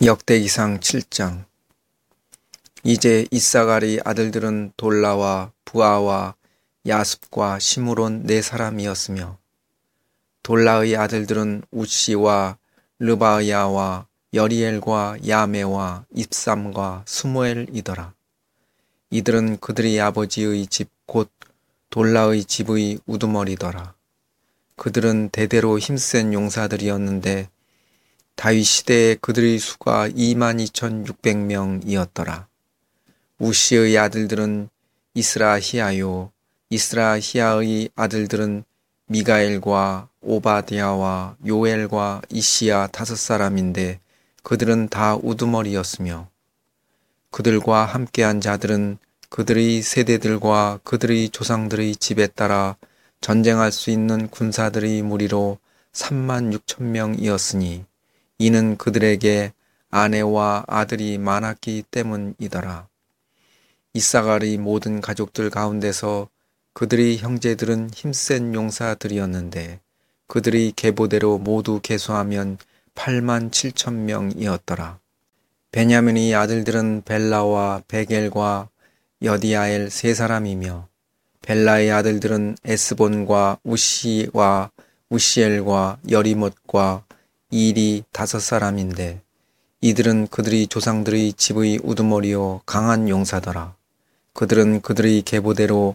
역대기상 7장. 이제 이사갈의 아들들은 돌라와 부아와 야습과 시므론 네 사람이었으며, 돌라의 아들들은 우시와 르바야와 여리엘과 야메와 입삼과 스무엘이더라. 이들은 그들의 아버지의 집 곧 돌라의 집의 우두머리더라. 그들은 대대로 힘센 용사들이었는데 다윗 시대에 그들의 수가 22,600명이었더라. 우시의 아들들은 이스라히야요, 이스라히야의 아들들은 미가엘과 오바댜와 요엘과 이시야 5사람인데 그들은 다 우두머리였으며, 그들과 함께한 자들은 그들의 세대들과 그들의 조상들의 집에 따라 전쟁할 수 있는 군사들의 무리로 36,000명이었으니 이는 그들에게 아내와 아들이 많았기 때문이더라. 이사갈의 모든 가족들 가운데서 그들의 형제들은 힘센 용사들이었는데 그들의 계보대로 모두 계수하면 87,000명이었더라. 베냐민의 아들들은 벨라와 베겔과 여디아엘 3사람이며, 벨라의 아들들은 에스본과 우시와 우시엘과 여리못과 일이 5사람인데 이들은 그들의 조상들의 집의 우두머리요 강한 용사더라. 그들은 그들의 계보대로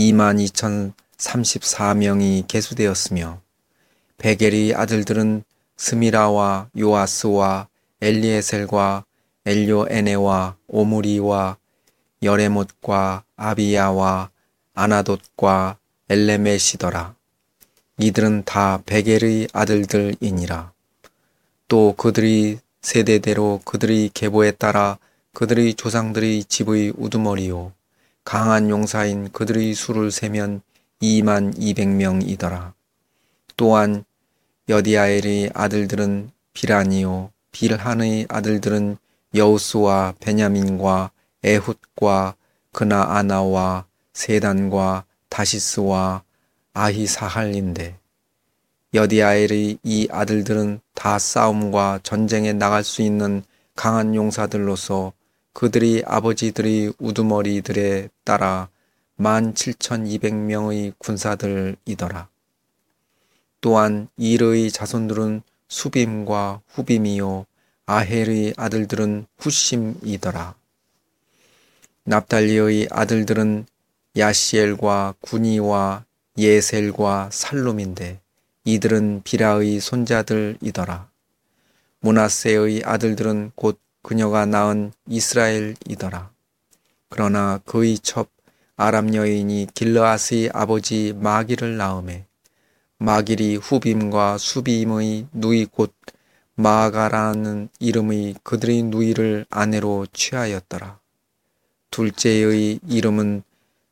22,034명이 계수되었으며, 베겔의 아들들은 스미라와 요아스와 엘리에셀과 엘요에네와 오므리와 여레못과 아비야와 아나돗과 엘레메시더라. 이들은 다 베겔의 아들들이니라. 또 그들의 세대대로 그들의 계보에 따라 그들의 조상들의 집의 우두머리요 강한 용사인 그들의 수를 세면 22,000명이더라. 또한 여디아엘의 아들들은 비라니요, 빌한의 아들들은 여우스와 베냐민과 에훗과 그나아나와 세단과 다시스와 아히사할인데, 여디아엘의 이 아들들은 다 싸움과 전쟁에 나갈 수 있는 강한 용사들로서 그들의 아버지들의 우두머리들에 따라 17,200명의 군사들이더라. 또한 일의 자손들은 수빔과 후빔이요 아헬의 아들들은 후심이더라. 납달리의 아들들은 야시엘과 구니와 예셀과 살룸인데 이들은 비라의 손자들이더라. 므낫세의 아들들은 곧 그녀가 낳은 이스라엘이더라. 그러나 그의 첩 아람 여인이 길르앗의 아버지 마길을 낳음에 마길이 후빔과 수빔의 누이 곧 마아가라는 이름의 그들의 누이를 아내로 취하였더라. 둘째의 이름은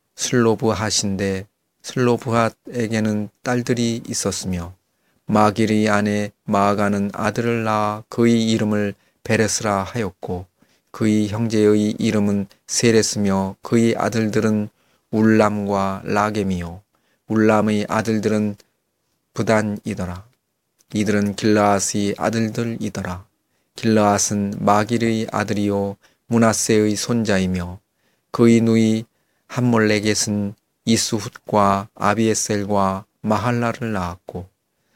슬로브핫인데 슬로브핫에게는 딸들이 있었으며, 마길의 아내 마아가는 아들을 낳아 그의 이름을 베레스라 하였고, 그의 형제의 이름은 세레스며 그의 아들들은 울람과 라겜이요 울람의 아들들은 부단이더라. 이들은 길르앗의 아들들이더라. 길르앗은 마길의 아들이요 므낫세의 손자이며, 그의 누이 함몰레겟은 이스훗과 아비에셀과 마할라를 낳았고,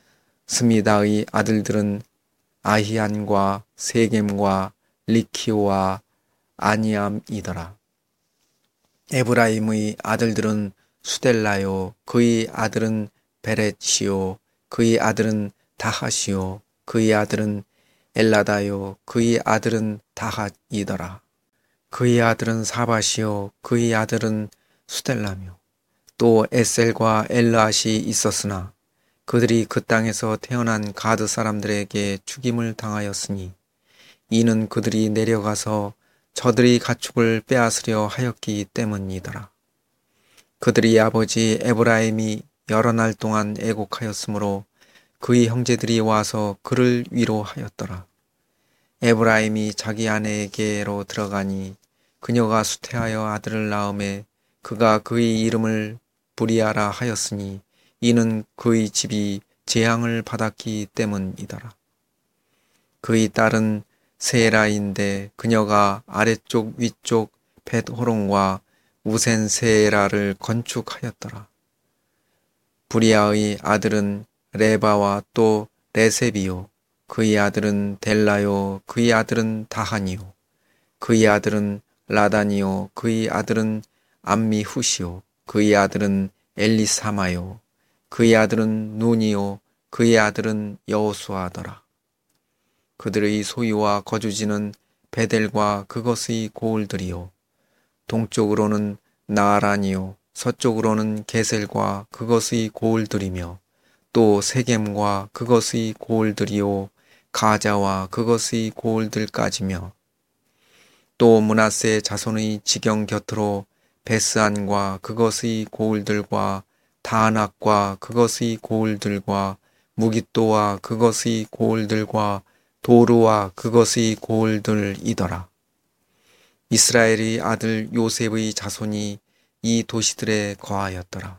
스미다의 아들들은 아히안과 세겜과 리키오와 아니암이더라. 에브라임의 아들들은 수델라요, 그의 아들은 베렛이요, 그의 아들은 다핫이요, 그의 아들은 엘라다요, 그의 아들은 다핫이더라. 그의 아들은 사밧이요, 그의 아들은 수델라며, 또 에셀과 엘르앗이 있었으나 그들이 그 땅에서 태어난 가드 사람들에게 죽임을 당하였으니 이는 그들이 내려가서 저들의 가축을 빼앗으려 하였기 때문이더라. 그들의 아버지 에브라임이 여러 날 동안 애곡하였으므로 그의 형제들이 와서 그를 위로하였더라. 에브라임이 자기 아내에게로 들어가니 그녀가 수태하여 아들을 낳음에 그가 그의 이름을 부리아라 하였으니 이는 그의 집이 재앙을 받았기 때문이더라. 그의 딸은 세라인데 그녀가 아래쪽 위쪽 벳호론과 우센 세라를 건축하였더라. 부리아의 아들은 레바와 또 레셉이요, 그의 아들은 델라요, 그의 아들은 다하니요, 그의 아들은 라다니요, 그의 아들은 암미후시요, 그의 아들은 엘리사마요, 그의 아들은 눈이요, 그의 아들은 여호수아더라. 그들의 소유와 거주지는 베델과 그것의 고을들이요, 동쪽으로는 나아란이요, 서쪽으로는 게셀과 그것의 고을들이며, 또 세겜과 그것의 고을들이요, 가자와 그것의 고을들까지며, 또 므낫세 자손의 지경 곁으로 베스안과 그것의 고을들과 다낙과 그것의 고을들과 무깃도와 그것의 고을들과 도르와 그것의 고을들이더라. 이스라엘의 아들 요셉의 자손이 이 도시들에 거하였더라.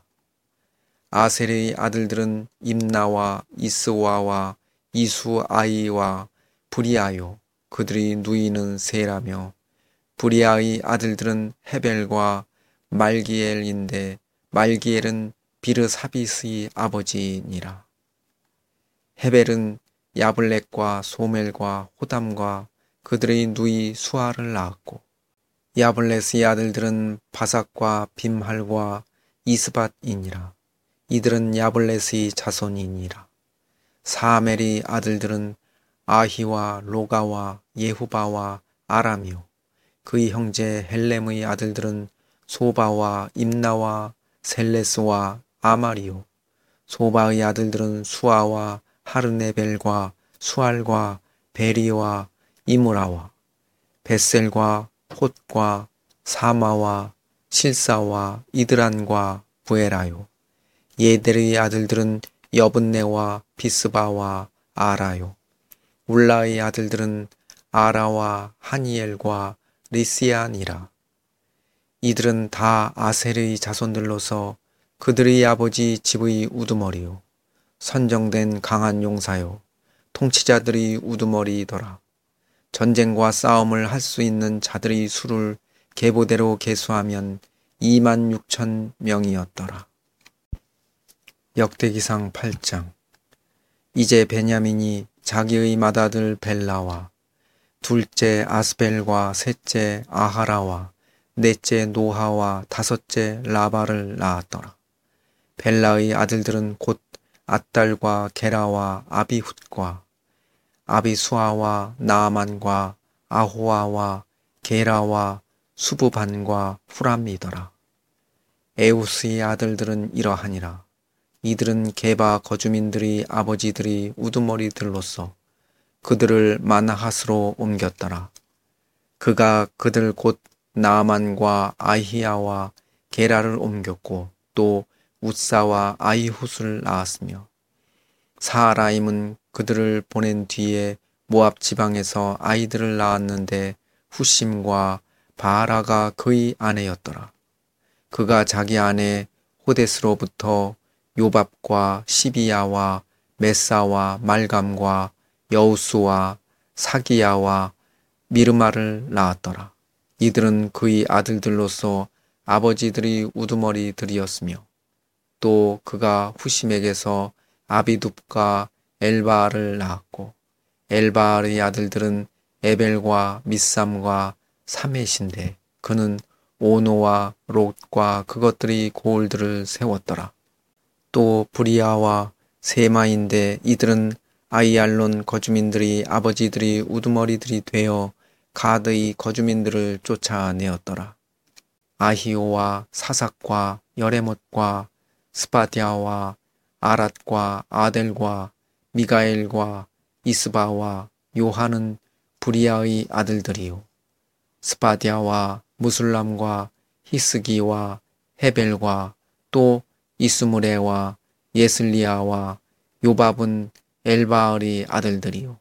아셀의 아들들은 임나와 이스와와 이수아이와 부리아요, 그들의 누이는 세라며, 부리아의 아들들은 헤벨과 말기엘인데 말기엘은 비르사빗의 아버지니라. 헤벨은 야블렛과 소멜과 호담과 그들의 누이 수아를 낳았고, 야블렛의 아들들은 바삭과 빔할과 이스밧이니라. 이들은 야블렛의 자손이니라. 사멜의 아들들은 아히와 로가와 예후바와 아람이요, 그의 형제 헬렘의 아들들은 소바와 임나와 셀레스와 아마리요, 소바의 아들들은 수아와 하르네벨과 수알과 베리와 이므라와 벳셀과 톳과 사마와 실사와 이드란과 부에라요. 예델의 아들들은 여분네와 비스바와 아라요. 울라의 아들들은 아라와 하니엘과 리시아니라. 이들은 다 아셀의 자손들로서 그들의 아버지 집의 우두머리요, 선정된 강한 용사요, 통치자들의 우두머리이더라. 전쟁과 싸움을 할 수 있는 자들의 수를 계보대로 계수하면 26,000명이었더라. 역대기상 8장. 이제 베냐민이 자기의 맏아들 벨라와 둘째 아스벨과 셋째 아하라와 넷째 노하와 다섯째 라바를 낳았더라. 벨라의 아들들은 곧 앗달과 게라와 아비훗과 아비수아와 나아만과 아호아와 게라와 수부반과 후람이더라. 에우스의 아들들은 이러하니라. 이들은 게바 거주민들의 아버지들이 우두머리들로서 그들을 마나핫으로 옮겼더라. 그가 그들 곧 나아만과 아히야와 게라를 옮겼고 또 웃사와 아이훗을 낳았으며, 사라임은 그들을 보낸 뒤에 모압 지방에서 아이들을 낳았는데 후심과 바라가 그의 아내였더라. 그가 자기 아내 호데스로부터 요밥과 시비야와 메사와 말감과 여우수와 사기야와 미르마를 낳았더라. 이들은 그의 아들들로서 아버지들이 우두머리들이었으며, 또 그가 후심에게서 아비둡과 엘바알을 낳았고, 엘바알의 아들들은 에벨과 미삼과 사мет인데 그는 오노와 롯과 그것들이 고을들을 세웠더라. 또 부리아와 세마인데 이들은 아이알론 거주민들이 아버지들이 우두머리들이 되어 가드의 거주민들을 쫓아내었더라. 아히오와 사삭과 여레못과 스바디아와 아랏과 아델과 미가엘과 이스바와 요한은 부리아의 아들들이요, 스바디아와 무술람과 히스기와 헤벨과 또 이스무레와 예슬리아와 요밥은 엘바알의 아들들이요,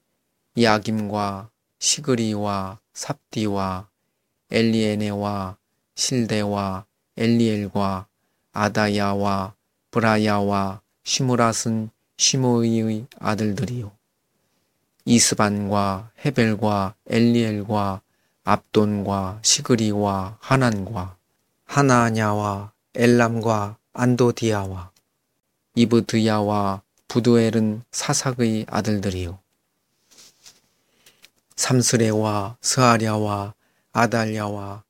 야김과 시그리와 삽디와 엘리에네와 실데와 엘리엘과 아다야와 브라야와 시므랏은 시므이의 아들들이요, 이스반과 헤벨과 엘리엘과 압돈과 시그리와 하난과 하나냐와 엘람과 안도디아와 이브드야와 부두엘은 사삭의 아들들이요. 삼스레와 스아랴와 아달랴와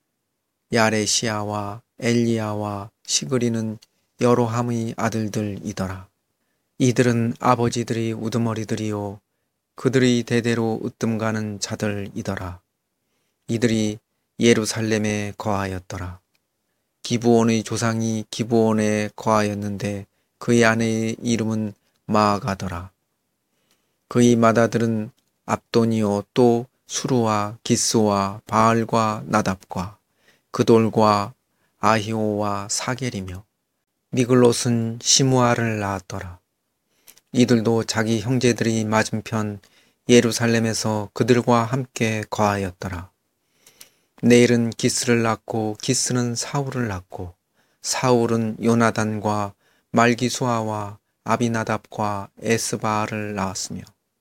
야레시아와 엘리야와 시그리는 여로함의 아들들이더라. 이들은 아버지들이 우두머리들이요 그들의 대대로 으뜸가는 자들이더라. 이들이 예루살렘에 거하였더라. 기브온의 조상이 기브온에 거하였는데 그의 아내의 이름은 마아가더라. 그의 맏아들은 압돈이요 또 수루와 기스와 바알과 나답과 그돌과 아히오와 사겔이며 미글롯은 시므아를 낳았더라. 이들도 자기 형제들이 맞은편 예루살렘에서 그들과 함께 거하였더라. 네일은 기스를 낳고 기스는 사울을 낳고 사울은 요나단과 말기수아와 아비나답과 에스바알을 낳았으며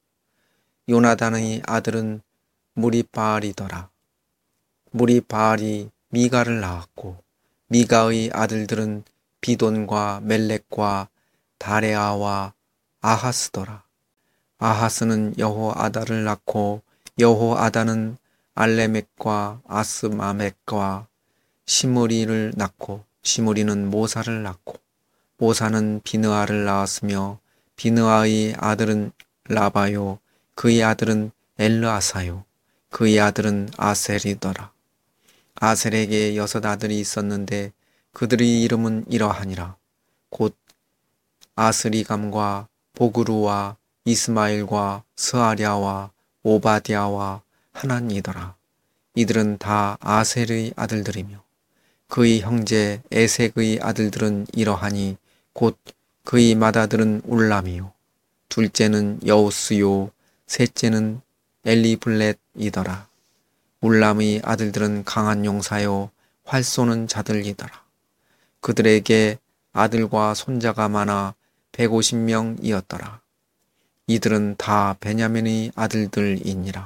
요나단의 아들은 무리바알이더라. 무리바알이 미가를 낳았고 미가의 아들들은 비돈과 멜렉과 다레아와 아하스더라. 아하스는 여호아다를 낳고 여호아다는 알레멕과 아스마멕과 시므리를 낳고 시므리는 모사를 낳고 모사는 비느아를 낳았으며 비느아의 아들은 라바요 그의 아들은 엘르아사요 그의 아들은 아셀이더라. 아셀에게 6 아들이 있었는데 그들의 이름은 이러하니라. 곧 아스리감과 보그루와 이스마일과 스아랴와 오바댜와 하난이더라. 이들은 다 아셀의 아들들이며 그의 형제 에색의 아들들은 이러하니 곧 그의 맏아들은 울람이요 둘째는 여우스요 셋째는 엘리블렛이더라. 울람의 아들들은 강한 용사요 활 쏘는 자들이더라. 그들에게 아들과 손자가 많아 150명이었더라. 이들은 다 베냐민의 아들들이니라.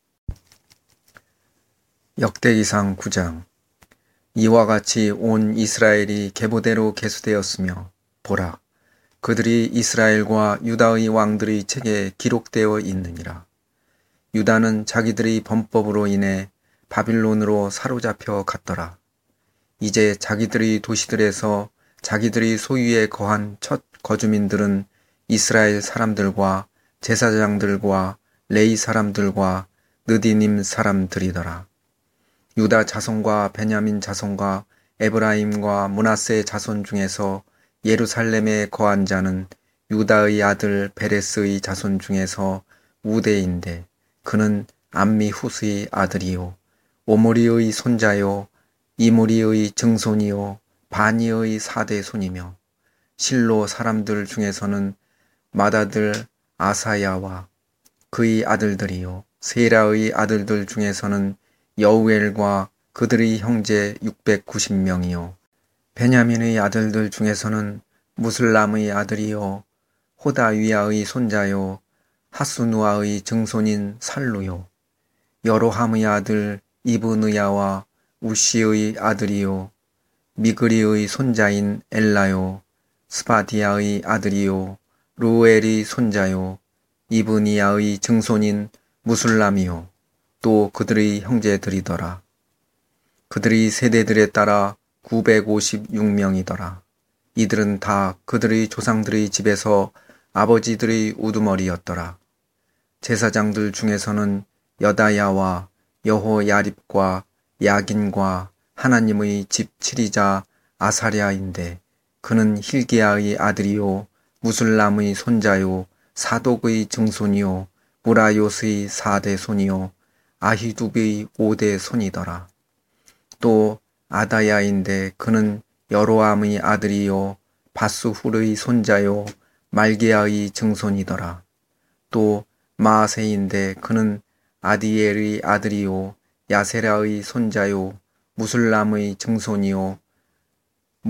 역대기상 9장. 이와 같이 온 이스라엘이 계보대로 계수되었으며 보라 그들이 이스라엘과 유다의 왕들의 책에 기록되어 있느니라. 유다는 자기들의 범법으로 인해 바빌론으로 사로잡혀 갔더라. 이제 자기들의 도시들에서 자기들의 소유에 거한 첫 거주민들은 이스라엘 사람들과 제사장들과 레이 사람들과 느디님 사람들이더라. 유다 자손과 베냐민 자손과 에브라임과 므낫세 자손 중에서 예루살렘에 거한 자는 유다의 아들 베레스의 자손 중에서 우대인데 그는 암미후스의 아들이요 오므리의 손자요 이므리의 증손이요 바니의 4대 손이며 실로 사람들 중에서는 맏아들 아사야와 그의 아들들이요 세라의 아들들 중에서는 여우엘과 그들의 형제 690명이요 베냐민의 아들들 중에서는 무슬람의 아들이요 호다위아의 손자요 하수누아의 증손인 살루요 여로함의 아들 이브느야와 우시의 아들이요 미그리의 손자인 엘라요 스바디아의 아들이요 루엘의 손자요 이브니야의 증손인 무술람이요 또 그들의 형제들이더라. 그들의 세대들에 따라 956명이더라. 이들은 다 그들의 조상들의 집에서 아버지들의 우두머리였더라. 제사장들 중에서는 여다야와 여호야립과 야긴과 하나님의 집 치리자 아사랴인데 그는 힐기야의 아들이요 무술람의 손자요 사독의 증손이요 무라요스의 4대 손이요 아히두의 5대 손이더라. 또 아다야인데 그는 여로암의 아들이요 바수훌의 손자요 말게아의 증손이더라. 또 마아세인데 그는 아디엘의 아들이요 야세라의 손자요 무술람의 증손이요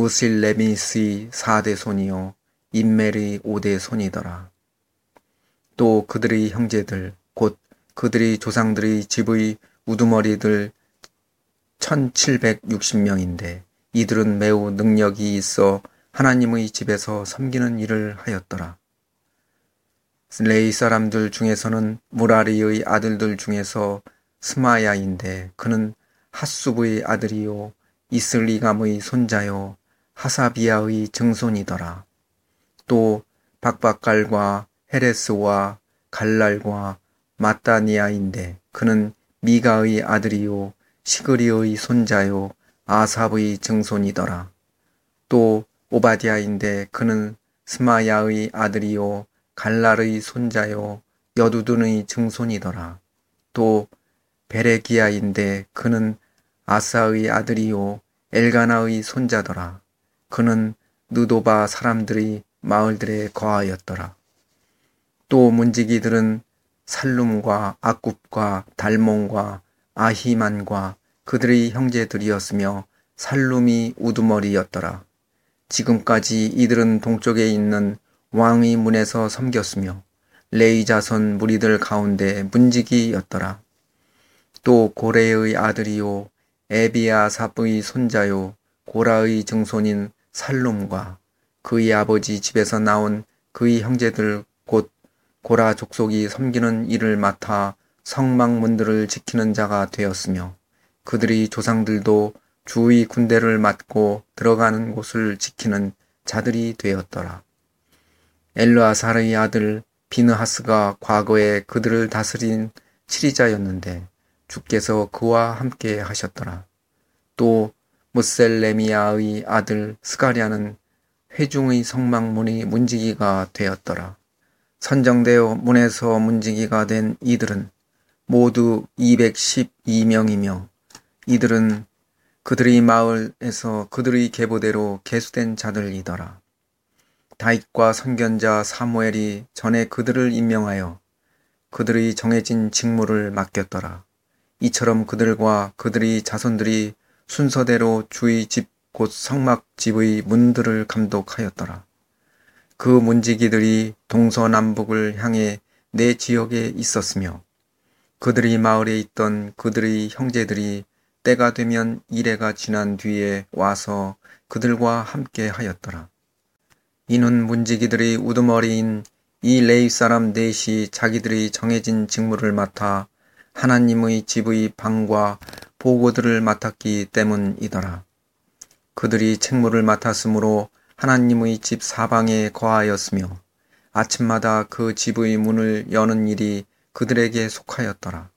무실레미스의 4대 손이요 임멜의 5대 손이더라. 또 그들의 형제들 곧 그들의 조상들의 집의 우두머리들 1760명인데 이들은 매우 능력이 있어 하나님의 집에서 섬기는 일을 하였더라. 레위 사람들 중에서는 무라리의 아들들 중에서 스마야인데 그는 핫숲의 아들이요 이슬리감의 손자요 하사비아의 증손이더라. 또 박박갈과 헤레스와 갈랄과 마따니아인데 그는 미가의 아들이요 시그리의 손자요 아삽의 증손이더라. 또 오바디아인데 그는 스마야의 아들이요 갈랄의 손자요 여두둔의 증손이더라. 또 베레기야인데 그는 아사의 아들이요 엘가나의 손자더라. 그는 느도바 사람들의 마을들에 거하였더라. 또 문지기들은 살룸과 아굽과 달몬과 아히만과 그들의 형제들이었으며 살룸이 우두머리였더라. 지금까지 이들은 동쪽에 있는 왕의 문에서 섬겼으며 레위 자손 무리들 가운데 문지기였더라. 또 고레의 아들이요 에비아삽의 손자요 고라의 증손인 살룸과 그의 아버지 집에서 나온 그의 형제들 곧 고라 족속이 섬기는 일을 맡아 성막문들을 지키는 자가 되었으며 그들의 조상들도 주의 군대를 맡고 들어가는 곳을 지키는 자들이 되었더라. 엘르아살의 아들 비느하스가 과거에 그들을 다스린 치리자였는데 주께서 그와 함께 하셨더라. 또 무셀레미아의 아들 스가랴는 회중의 성막문의 문지기가 되었더라. 선정되어 문에서 문지기가 된 이들은 모두 212명이며 이들은 그들의 마을에서 그들의 계보대로 계수된 자들이더라. 다윗과 선견자 사무엘이 전에 그들을 임명하여 그들의 정해진 직무를 맡겼더라. 이처럼 그들과 그들의 자손들이 순서대로 주의 집 곧 성막 집의 문들을 감독하였더라. 그 문지기들이 동서남북을 향해 내 지역에 있었으며 그들의 마을에 있던 그들의 형제들이 때가 되면 이레가 지난 뒤에 와서 그들과 함께 하였더라. 이는 문지기들의 우두머리인 이 레위 사람 넷이 자기들의 정해진 직무를 맡아 하나님의 집의 방과 보고들을 맡았기 때문이더라. 그들이 책무를 맡았으므로 하나님의 집 사방에 거하였으며 아침마다 그 집의 문을 여는 일이 그들에게 속하였더라.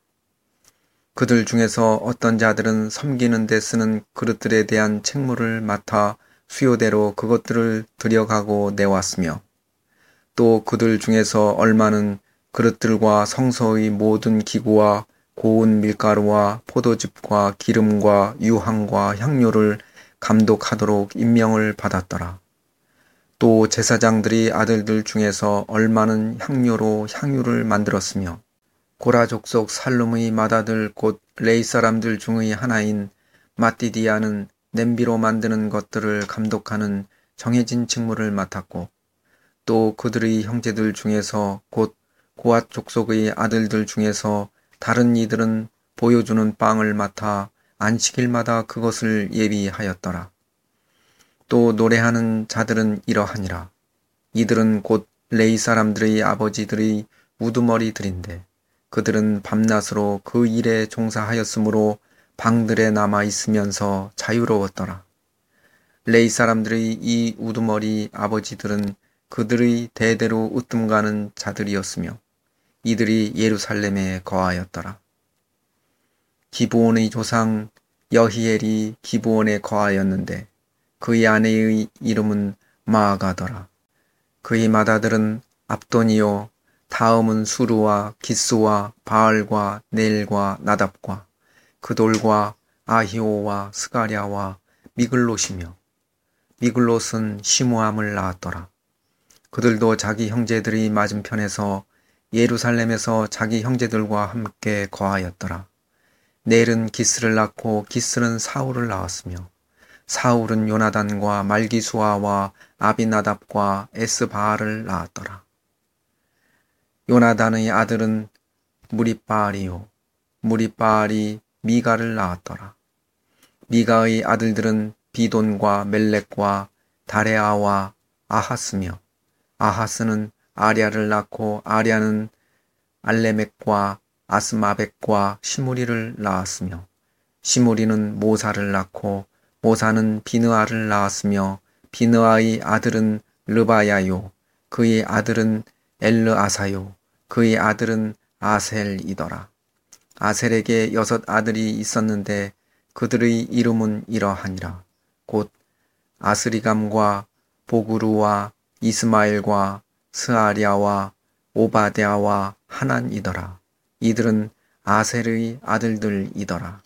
그들 중에서 어떤 자들은 섬기는 데 쓰는 그릇들에 대한 책무를 맡아 수요대로 그것들을 들여가고 내왔으며 또 그들 중에서 얼마는 그릇들과 성소의 모든 기구와 고운 밀가루와 포도즙과 기름과 유황과 향료를 감독하도록 임명을 받았더라. 또 제사장들이 아들들 중에서 얼마는 향료로 향유를 만들었으며 고라 족속 살룸의 맏아들 곧 레위 사람들 중의 하나인 마띠디아는 냄비로 만드는 것들을 감독하는 정해진 직무를 맡았고 또 그들의 형제들 중에서 곧 고앗 족속의 아들들 중에서 다른 이들은 보여주는 빵을 맡아 안식일마다 그것을 예비하였더라. 또 노래하는 자들은 이러하니라. 이들은 곧 레위 사람들의 아버지들의 우두머리들인데 그들은 밤낮으로 그 일에 종사하였으므로 방들에 남아 있으면서 자유로웠더라. 레위 사람들의 이 우두머리 아버지들은 그들의 대대로 으뜸가는 자들이었으며 이들이 예루살렘에 거하였더라. 기브온의 조상 여히엘이 기브온에 거하였는데 그의 아내의 이름은 마아가더라. 그의 맏아들은 압돈이요 다음은 수루와 기스와 바알과 넬과 나답과 그돌과 아히오와 스가랴와 미글롯이며 미글롯은 시므암을 낳았더라. 그들도 자기 형제들의 맞은편에서 예루살렘에서 자기 형제들과 함께 거하였더라. 넬은 기스를 낳고 기스는 사울을 낳았으며 사울은 요나단과 말기수아와 아비나답과 에스바알을 낳았더라. 요나단의 아들은 무리바알이요 무리바알이 미가를 낳았더라. 미가의 아들들은 비돈과 멜렉과 다레아와 아하스며 아하스는 아랴를 낳고 아랴는 알레멕과 아스마벡과 시무리를 낳았으며 시무리는 모사를 낳고 모사는 비느아를 낳았으며 비느아의 아들은 르바야요 그의 아들은 엘르아사요 그의 아들은 아셀이더라. 아셀에게 6 아들이 있었는데 그들의 이름은 이러하니라. 곧 아스리감과 보그루와 이스마엘과 스아랴와 오바댜와 하난이더라. 이들은 아셀의 아들들이더라.